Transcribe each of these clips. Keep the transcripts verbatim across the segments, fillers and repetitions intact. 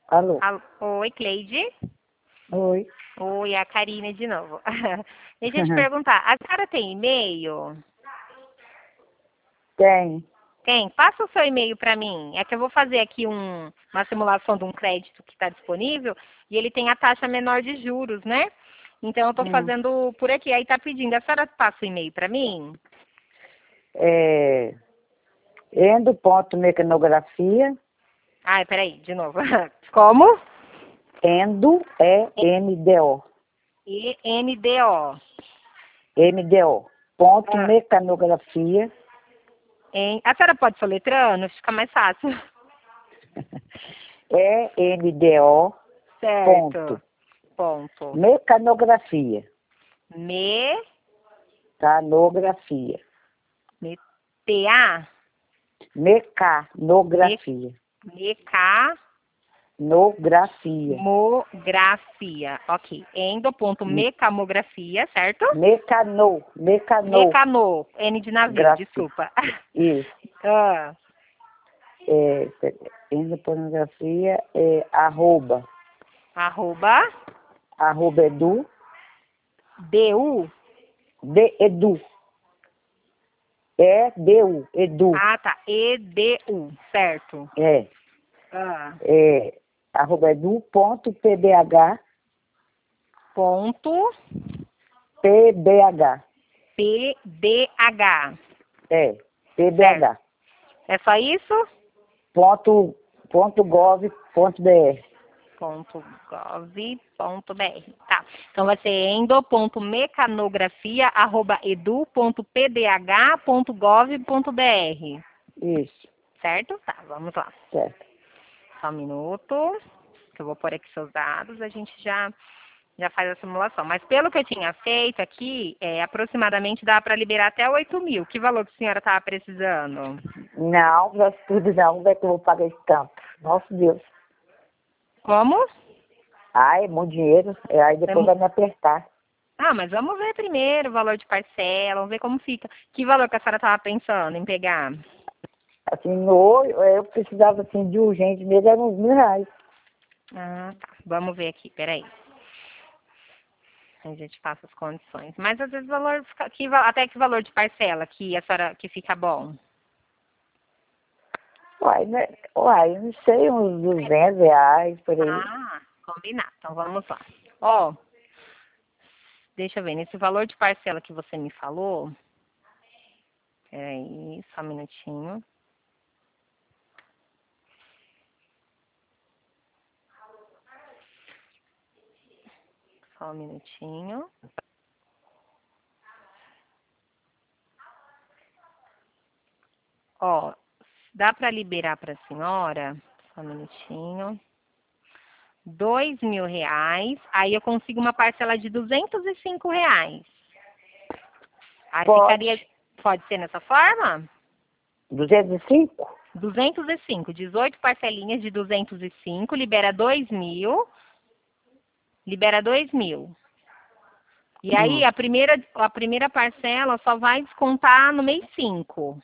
Alô? Alô? Oi, Cleide. Oi. Oi, é a Karine de novo. Deixa eu te perguntar, a senhora tem e-mail? Tem. Tem? Passa o seu e-mail para mim. É que eu vou fazer aqui um, uma simulação de um crédito que está disponível e ele tem a taxa menor de juros, né? Então eu estou Hum. fazendo por aqui. Aí está pedindo, a senhora passa o e-mail para mim? É, endo.mecanografia. Ai, peraí, de novo. Como? Endo é M D O. E N D O. M D O. Ponto Ah. mecanografia. Em... A senhora pode soletrando? Fica mais fácil. É M D O. Certo. Ponto. Ponto. Mecanografia. Me... Canografia. Me... T-A? Mecanografia. Meca... Nografia. Mografia. Ok. Endo.mecamografia, certo? Mecano. Mecano. Mecano. N de navio, Grafia. desculpa. Isso. Ah, É, endopornografia é arroba. arroba. Arroba edu. D-U. De edu. É du. Edu. Ah, tá. E-D-U. Certo. É. Ah. É. Arroba edu ponto pbh. Ponto. Pbh. P-D-H. É. Certo. Pbh. É só isso? Ponto, ponto gov ponto br. Ponto gov ponto br. Tá. Então vai ser endo.mecanografia arroba edu ponto p d h ponto gov ponto br. Isso. Certo? Tá, vamos lá. Certo. Só um minuto, que eu vou pôr aqui seus dados, a gente já, já faz a simulação. Mas pelo que eu tinha feito aqui, é, aproximadamente dá para liberar até oito mil. Que valor que a senhora estava precisando? Não, não tudo não. Como é que eu vou pagar esse tanto? Nossa Deus. Como? Ai, é muito dinheiro. É, aí É depois mu- vai me apertar. Ah, mas vamos ver primeiro o valor de parcela, vamos ver como fica. Que valor que a senhora estava pensando em pegar? Assim, no, eu precisava assim de urgente mesmo, eram uns mil reais. Ah, tá. Vamos ver aqui, peraí. A gente passa as condições. Mas às vezes o valor fica. Que, va- até que valor de parcela que a senhora que fica bom? Uai, né? Uai, eu não sei, uns duzentos reais por aí. Ah, combinado. Então vamos lá. Ó, deixa eu ver, nesse valor de parcela que você me falou. Peraí, só um minutinho. Só um minutinho. Ó, dá para liberar para a senhora? Só um minutinho. Dois mil reais. Aí eu consigo uma parcela de duzentos e cinco reais. Aí Pode. ficaria. Pode ser nessa forma? duzentos e cinco? duzentos e cinco. dezoito parcelinhas de duzentos e cinco. Libera dois mil. Libera dois mil. E aí Hum. a primeira, a primeira parcela só vai descontar no mês cinco.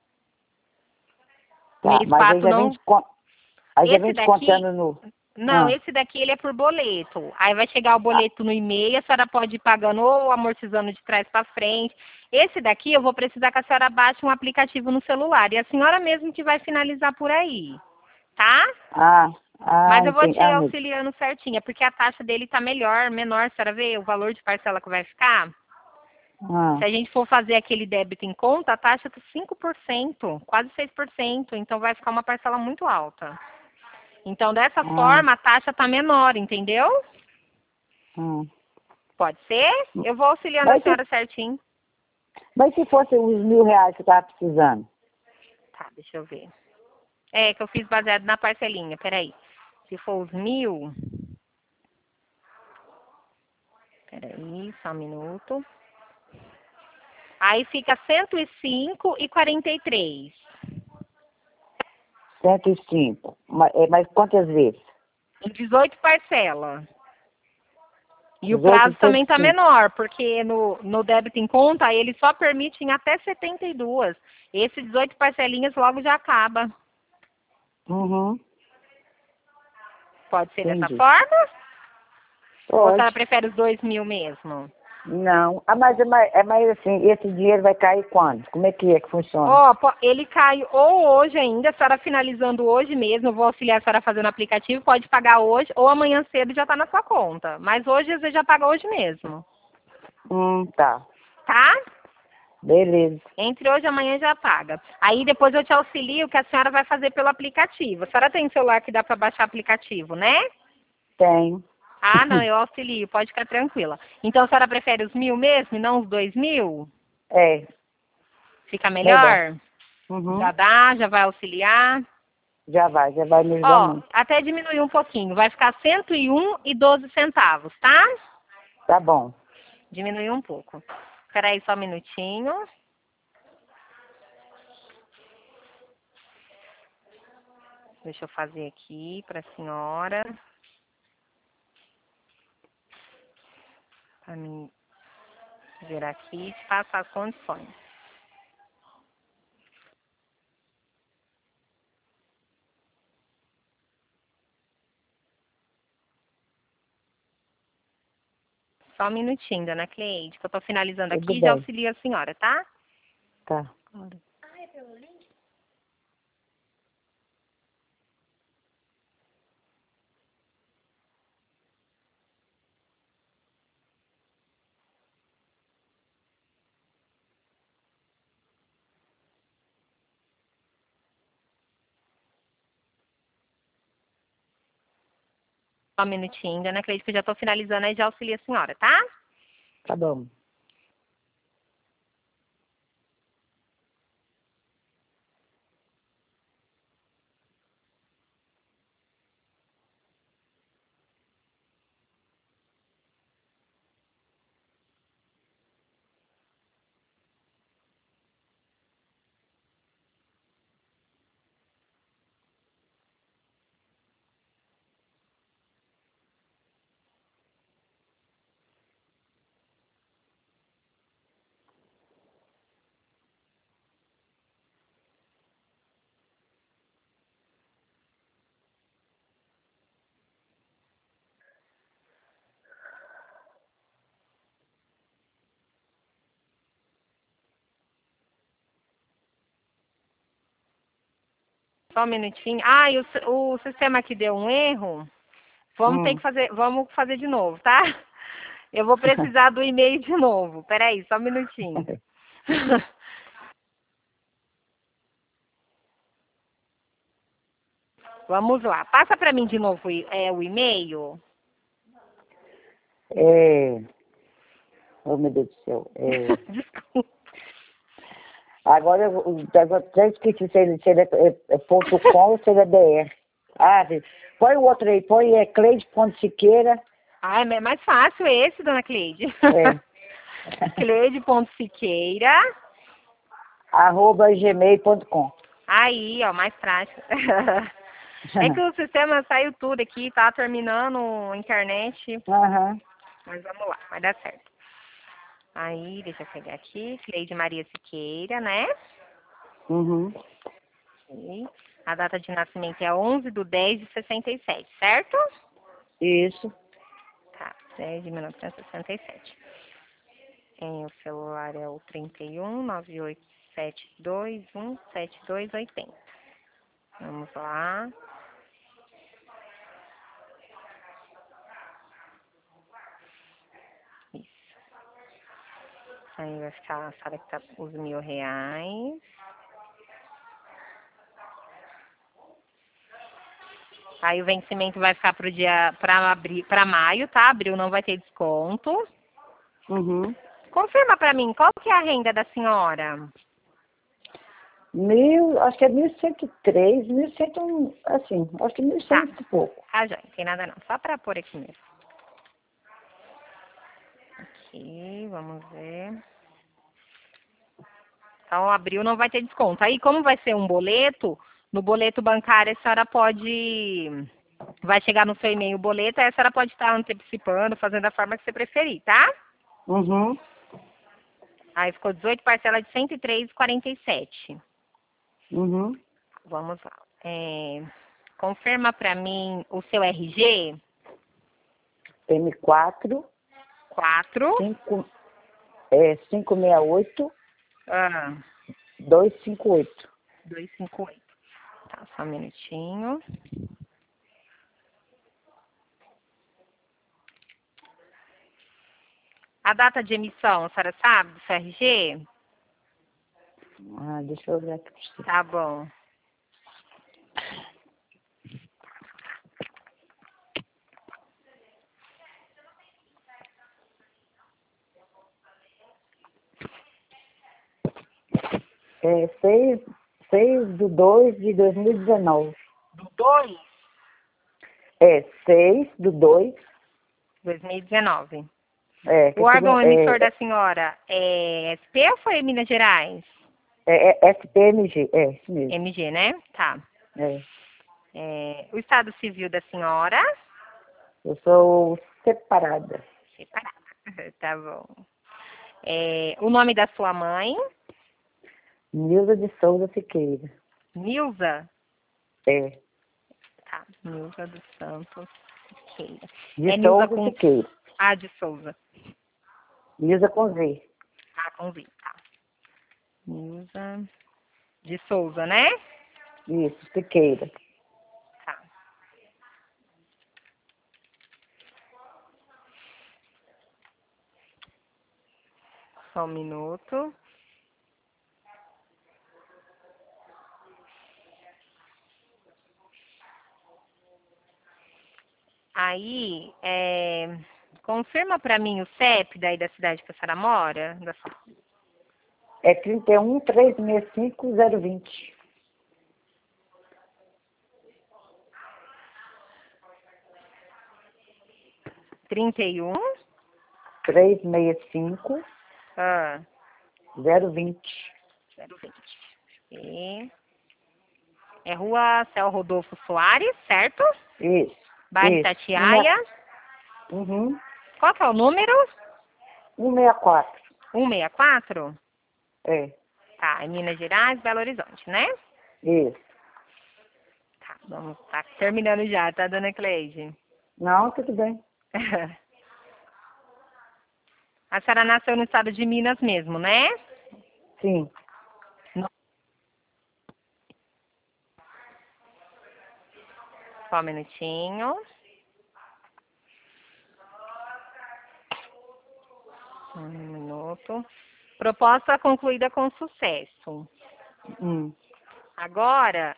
Tá, Mês mas aí quatro já vem, não. descon... aí já Esse vem daqui, descontando no... não, Ah, esse daqui ele é por boleto. Aí vai chegar o ah, boleto no e-mail, a senhora pode ir pagando ou amortizando de trás para frente. Esse daqui eu vou precisar que a senhora baixe um aplicativo no celular. E a senhora mesmo que vai finalizar por aí, tá? ah, Mas ah, eu vou entendi. te Ah, meu... auxiliando certinho, é porque a taxa dele tá melhor, menor, a senhora vê o valor de parcela que vai ficar? ah, Se a gente for fazer aquele débito em conta, a taxa está cinco por cento, quase seis por cento, então vai ficar uma parcela muito alta. Então, dessa ah, forma, a taxa está menor, entendeu? ah. Pode ser? Eu vou auxiliando a Mas, se, senhora certinho. mas se fosse os mil reais que eu tava precisando? Tá, deixa eu ver. É, que eu fiz baseado na parcelinha, peraí. Se for os mil, peraí, só um minuto. Aí fica cento e cinco e quarenta e três. cento e cinco. Mas, é, mas quantas vezes? Em dezoito parcelas. E o dezoito, prazo também cento e está cinco. menor, porque no, no débito em conta ele só permite em até setenta e duas. Esse dezoito parcelinhas logo já acaba. Uhum. Pode ser dessa Entendi. forma? Ou a senhora Pode. prefere os dois mil mesmo? Não. Ah, mas é mais, é mais assim, esse dinheiro vai cair quando? Como é que é que funciona? Ó, po- ele cai ou hoje ainda, a senhora finalizando hoje mesmo, eu vou auxiliar a senhora fazendo o aplicativo, pode pagar hoje, ou amanhã cedo já está na sua conta. Mas hoje você já paga hoje mesmo, Hum, tá. tá? Beleza. Entre hoje e amanhã já paga. Aí depois eu te auxilio o que a senhora vai fazer pelo aplicativo. A senhora tem celular que dá para baixar aplicativo, né? Tenho. Ah, não, eu auxilio, pode ficar tranquila. Então a senhora prefere os mil mesmo e não os dois mil? É, Fica melhor. melhor? Já Uhum. dá, já vai auxiliar? Já vai, já vai me ajudar Ó, muito. até diminuir um pouquinho. Vai ficar cento e um e doze centavos, tá? Tá bom. Diminuiu um pouco. Espera aí só um minutinho. Deixa eu fazer aqui para a senhora. Para mim ver aqui e te passar as condições. Só um minutinho, dona Cleide, que eu tô finalizando Tudo aqui e já bem. auxilio a senhora, tá? Tá. Só um minutinho, dona Cleide, que eu já tô finalizando aí e já auxilio a senhora, tá? Tá bom. Só um minutinho. Ah, e o, si- o sistema aqui deu um erro. Vamos ter que Hum. fazer, vamos fazer de novo, tá? Eu vou precisar do e-mail de novo. Peraí, só um minutinho. Vamos lá. Passa para mim de novo o e- é, o e-mail. É. Oh, meu Deus do céu. É. Desculpa. Agora eu eu- agora já esqueci se ele, se ele é, é, é ponto .com ou se ele é B R. Ah, sim. Põe o outro aí, põe é Cleide.siqueira. Ah, é mais fácil esse, dona Cleide. É. Cleide.siqueira. arroba gmail ponto com. Aí, ó, mais prático. É que o sistema saiu tudo aqui, tá terminando a internet. Aham. Mas vamos lá, vai dar certo. Aí, deixa eu pegar aqui. Cleide Maria Siqueira, né? Uhum. Ok. A data de nascimento é onze de dez de sessenta e sete, certo? Isso. Tá, dez de mil novecentos e sessenta e sete. É, o celular é o trinta e um, nove oito sete dois um sete dois oito zero. Vamos lá. Isso. Aí vai ficar, a sala que tá os mil reais. Aí o vencimento vai ficar pro dia, para abrir, para maio, tá? Abril não vai ter desconto. Uhum. Confirma pra mim, qual que é a renda da senhora? Mil, acho que é mil cento e três, mil e cem, um, assim, acho que mil e cem Tá. e pouco. Ah, já, não tem nada não. Só pra pôr aqui mesmo. Aqui, vamos ver. Então, abril não vai ter desconto. Aí, como vai ser um boleto, no boleto bancário a senhora pode... Vai chegar no seu e-mail o boleto, aí a senhora pode estar antecipando, fazendo da forma que você preferir, tá? Uhum. Aí ficou dezoito parcelas de cento e três e quarenta e sete. Uhum. Vamos lá. É, confirma para mim o seu R G. M quatro, quatro. cinco, é, cinco seis oito, Ah, dois cinco oito. dois cinco oito. Tá, só um minutinho. A data de emissão, a senhora sabe do seu R G? Ah, deixa eu olhar aqui pra você. Tá bom. É seis, seis de dois de dois mil e dezenove. Do dois? É seis do dois. dois mil e dezenove. É, que O órgão segundo- emissor é, da senhora é S P ou foi Minas Gerais? é, é S P M G, é isso mesmo. M G, né? Tá. É. É, o estado civil da senhora? Eu sou separada. Separada. Tá bom. É, o nome da sua mãe? Nilza de Souza Siqueira. Nilza? É. Tá. Nilza dos Santos Siqueira. De É Nilza Souza com... Siqueira. Ah, de Souza. Nilza com Z. Ah, com Z, tá. Nilza de Souza, né? Isso, Siqueira. Tá. Só um minuto. Aí, é, confirma pra mim o C E P daí da cidade que a senhora mora? Da sua... É trinta e um, trezentos e sessenta e cinco, zero vinte. trinta e um? trezentos e sessenta e cinco, Ah, zero vinte. zero vinte. E... É Rua Céu Rodolfo Soares, certo? Isso. Bairro Isso. Itatiaia. Uhum. Qual que é o número? cento e sessenta e quatro. cento e sessenta e quatro? É. Tá, é Minas Gerais, Belo Horizonte, né? Isso. Tá, vamos, tá terminando já, tá, dona Cleide? Não, tudo bem. A senhora nasceu no estado de Minas mesmo, né? Sim. Só um minutinho. Um minuto. Proposta concluída com sucesso. Hum. Agora,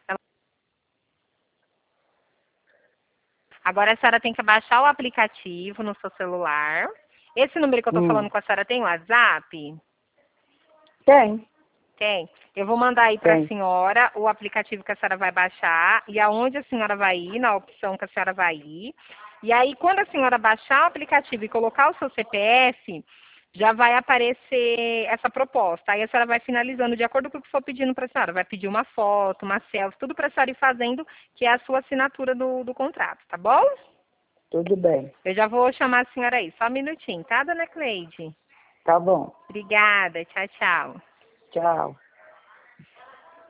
agora a senhora tem que baixar o aplicativo no seu celular. Esse número que eu tô Hum. falando com a senhora tem WhatsApp? Tem. Tem. Eu vou mandar aí para a Tem. senhora o aplicativo que a senhora vai baixar e aonde a senhora vai ir, na opção que a senhora vai ir. E aí, quando a senhora baixar o aplicativo e colocar o seu C P F, já vai aparecer essa proposta. Aí a senhora vai finalizando de acordo com o que for pedindo para a senhora. Vai pedir uma foto, uma selfie, tudo para a senhora ir fazendo, que é a sua assinatura do, do contrato, tá bom? Tudo bem. Eu já vou chamar a senhora aí. Só um minutinho, tá, dona Cleide? Tá bom. Obrigada. Tchau, tchau. Tchau.